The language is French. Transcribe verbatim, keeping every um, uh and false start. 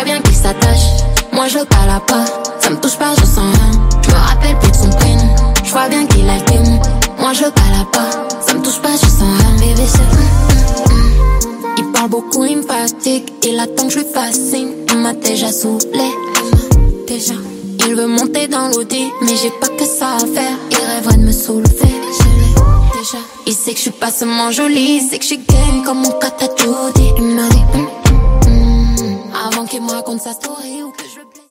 vois bien qu'il s'attache. Moi je cala pas, ça me touche pas, je sens rien. Je me rappelle plus de son prénom. Je vois bien qu'il a le démon. Moi je cala pas, ça me touche pas, je sens rien. Bébé c'est hum, hum, hum. Il parle beaucoup, il me fatigue. Il attend que je lui fasse signe. Il m'a déjà saoulé, déjà. Il veut monter dans l'audi, mais j'ai pas que ça à faire. Il rêverait de me soulever, déjà. Il sait que je suis pas seulement jolie, il sait que je suis game comme mon catatou.